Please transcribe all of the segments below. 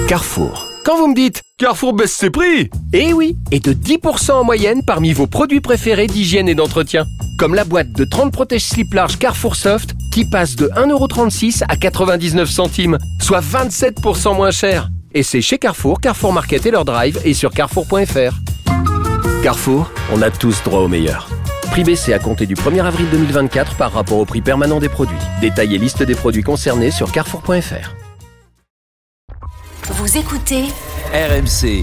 Carrefour. Quand vous me dites « Carrefour baisse ses prix !» Eh oui, et de 10% en moyenne parmi vos produits préférés d'hygiène et d'entretien. Comme la boîte de 30 protège-slips larges Carrefour Soft qui passe de 1,36€ à 99 centimes, soit 27% moins cher. Et c'est chez Carrefour, Carrefour Market et leur drive et sur carrefour.fr. Carrefour, on a tous droit au meilleur. Prix baissé à compter du 1er avril 2024 par rapport au prix permanent des produits. Détail et liste des produits concernés sur carrefour.fr. Vous écoutez RMC.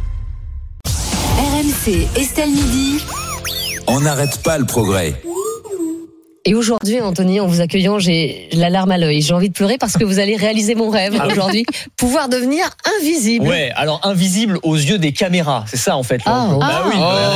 RMC Estelle Midi. On n'arrête pas le progrès. Et aujourd'hui, Anthony, en vous accueillant, j'ai la larme à l'œil. J'ai envie de pleurer parce que vous allez réaliser mon rêve aujourd'hui. Pouvoir devenir invisible. Ouais, alors invisible aux yeux des caméras. C'est ça, en fait. Ah oui.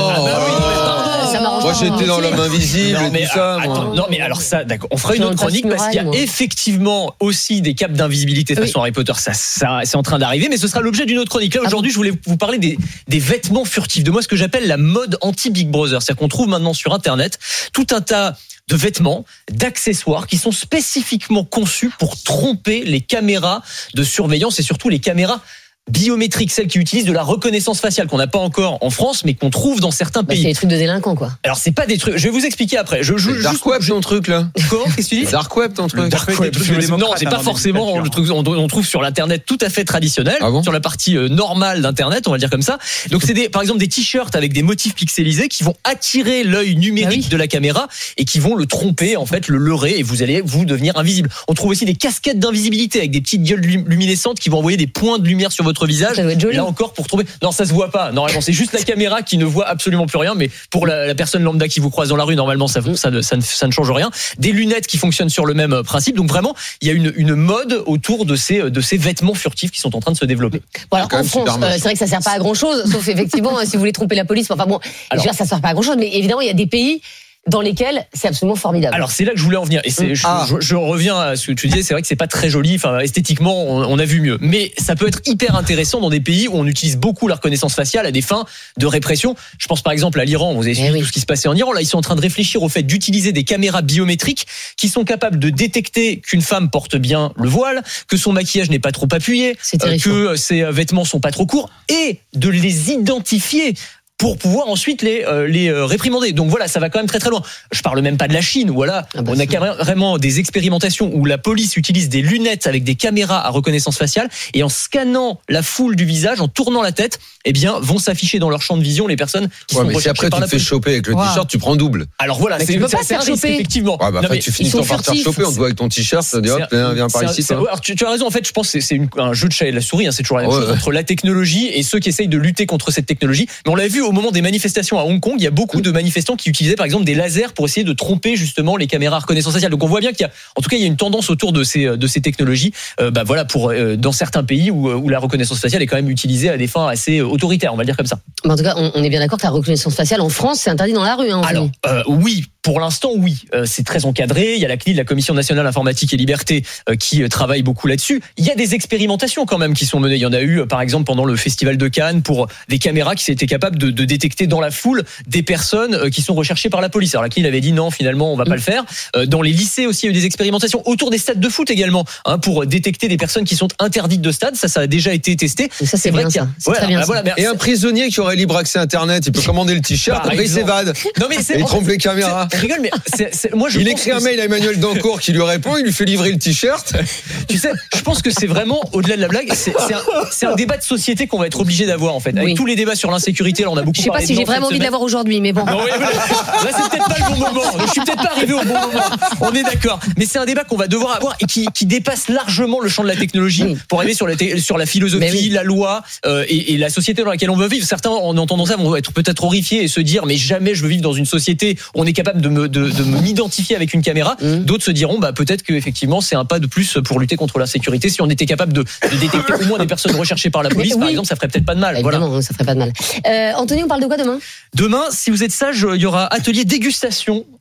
Ça m'arrange moi pas, j'étais dans l'homme invisible Non, mais, et tout ça. attends, non mais alors ça, d'accord. On fera une Dans autre le chronique parce qu'il y a passe-muraille, moi. effectivement aussi des capes d'invisibilité façon Harry Potter. Ça c'est en train d'arriver, mais ce sera l'objet d'une autre chronique. Là aujourd'hui, je voulais vous parler des vêtements furtifs, de moi ce que j'appelle la mode anti-Big Brother. C'est-à-dire qu'on trouve maintenant sur Internet tout un tas de vêtements, d'accessoires qui sont spécifiquement conçus pour tromper les caméras de surveillance et surtout les caméras biométriques, celles qui utilisent de la reconnaissance faciale qu'on n'a pas encore en France, mais qu'on trouve dans certains pays. C'est des trucs de délinquants, quoi. Alors c'est pas des trucs. Je vais vous expliquer après. Dark web ton truc là. Comment? Qu'est-ce que tu dis? Dark web ton truc. Dark web. Non, c'est pas forcément le truc. On trouve sur l'internet tout à fait traditionnel, sur la partie normale d'internet, on va le dire comme ça. Donc c'est par exemple des t-shirts avec des motifs pixelisés qui vont attirer l'œil numérique de la caméra et qui vont le tromper, en fait, le leurrer, et vous allez devenir invisible. On trouve aussi des casquettes d'invisibilité avec des petites gueules luminescentes qui vont envoyer des points de lumière sur votre visage. Ça doit être joli. Là encore pour trouver. Non, ça se voit pas. Normalement, c'est juste la caméra qui ne voit absolument plus rien. Mais pour la personne lambda qui vous croise dans la rue, normalement, ça ne change rien. Des lunettes qui fonctionnent sur le même principe. Donc vraiment, il y a une mode autour de ces vêtements furtifs qui sont en train de se développer. Bon, alors en France, c'est vrai que ça sert pas à grand chose, sauf effectivement si vous voulez tromper la police. Enfin bon, je veux dire, ça sert pas à grand chose, mais évidemment, il y a des pays dans lesquels c'est absolument formidable. Alors c'est là que je voulais en venir, et je reviens à ce que tu disais. C'est vrai que c'est pas très joli, enfin esthétiquement on a vu mieux, mais ça peut être hyper intéressant dans des pays où on utilise beaucoup la reconnaissance faciale à des fins de répression. Je pense par exemple à l'Iran. Vous avez suivi tout ce qui se passait en Iran. Là ils sont en train de réfléchir au fait d'utiliser des caméras biométriques qui sont capables de détecter qu'une femme porte bien le voile, que son maquillage n'est pas trop appuyé, que ses vêtements sont pas trop courts, et de les identifier pour pouvoir ensuite les réprimander. Donc voilà, ça va quand même très très loin. Je parle même pas de la Chine, où là, on a carrément des expérimentations où la police utilise des lunettes avec des caméras à reconnaissance faciale, et en scannant la foule du visage, en tournant la tête, eh bien, vont s'afficher dans leur champ de vision les personnes qui sont recherchées après par la police. tu te fais choper avec le t-shirt, tu prends double. Alors voilà, tu peux pas se faire choper. Effectivement. Après tu finis par te faire choper, on te voit avec ton t-shirt, ça dit hop, viens par ici. Alors tu as raison, en fait, je pense que c'est un jeu de chat et de la souris, c'est toujours la même chose entre la technologie et ceux qui essayent de lutter contre cette technologie. Mais on l'a vu au moment des manifestations à Hong Kong, il y a beaucoup de manifestants qui utilisaient par exemple des lasers pour essayer de tromper justement les caméras à reconnaissance faciale. Donc on voit bien qu'il y a, en tout cas, il y a une tendance autour de ces technologies. Pour dans certains pays où la reconnaissance faciale est quand même utilisée à des fins assez autoritaires, on va le dire comme ça. Mais en tout cas, on est bien d'accord que la reconnaissance faciale en France, c'est interdit dans la rue. Alors oui. Pour l'instant, oui, c'est très encadré. Il y a la CNIL, la Commission nationale informatique et liberté, qui travaille beaucoup là-dessus. Il y a des expérimentations quand même qui sont menées. Il y en a eu, par exemple, pendant le Festival de Cannes, pour des caméras qui étaient capables de détecter dans la foule des personnes qui sont recherchées par la police. Alors la CNIL avait dit non, finalement, on va pas le faire. Dans les lycées aussi, il y a eu des expérimentations autour des stades de foot également, pour détecter des personnes qui sont interdites de stade. Ça a déjà été testé. Et ça, c'est vrai qu'il y a. C'est très bien. Et un prisonnier qui aurait libre accès à Internet, il peut commander le t-shirt, après il s'évade. Non mais il trompe les caméras. Je rigole, mais moi je il écrit un mail à Emmanuel Dancourt qui lui répond, il lui fait livrer le t-shirt. Tu sais, je pense que c'est vraiment au-delà de la blague, c'est un débat de société qu'on va être obligé d'avoir en fait. Avec tous les débats sur l'insécurité, là on a beaucoup parlé. Je sais pas si j'ai vraiment envie de l'avoir aujourd'hui, mais bon. Non, là c'est peut-être pas le bon moment. Je suis peut-être pas arrivé au bon moment. On est d'accord. Mais c'est un débat qu'on va devoir avoir et qui dépasse largement le champ de la technologie pour arriver sur la philosophie, la loi et la société dans laquelle on veut vivre. Certains en entendant ça vont être peut-être horrifiés et se dire mais jamais je veux vivre dans une société où on est capable de m'identifier avec une caméra. D'autres se diront peut-être que effectivement c'est un pas de plus pour lutter contre l'insécurité. Si on était capable de détecter au moins des personnes recherchées par la police, par exemple, ça ferait peut-être pas de mal. Évidemment, ça ferait pas de mal. Anthony, on parle de quoi demain ? Demain, si vous êtes sage, il y aura atelier dégustation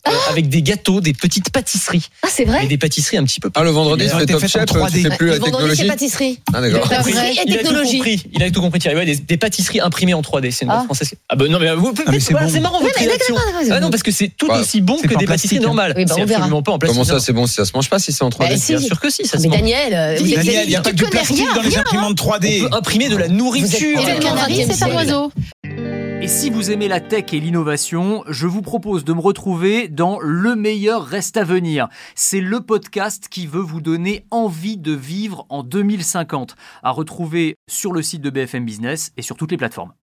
avec des gâteaux, des petites pâtisseries. Ah, c'est vrai? Mais des pâtisseries un petit peu. Le vendredi, Ils tu ont fais été Top faites Chef, en 3D. tu fais plus la Le vendredi, technologie. c'est pâtisserie. Ah, d'accord. Pâtisserie et technologie. Il a tout compris, Thierry. Ouais, des pâtisseries imprimées en 3D. C'est une boîte française. Ah ben non, mais vous mais c'est bon. c'est marrant votre Ouais, mais réaction. d'accord. Ah non, parce que c'est tout Ouais. aussi bon C'est que pas en des pâtisseries plastique, hein. normales. Oui, bah, C'est on verra. absolument pas en plastique. Comment ça, non. c'est bon si ça se mange pas, si c'est en 3D? Bah, si. Bien sûr que si, ça se Mais mange. Daniel, Daniel, il n'y a tu pas que du connais plastique rien, dans les rien, imprimantes 3D. On peut imprimer de la nourriture. Vous êtes Le canari, Quel c'est un oiseau. Et si vous aimez la tech et l'innovation, je vous propose de me retrouver dans Le meilleur reste à venir. C'est le podcast qui veut vous donner envie de vivre en 2050, à retrouver sur le site de BFM Business et sur toutes les plateformes.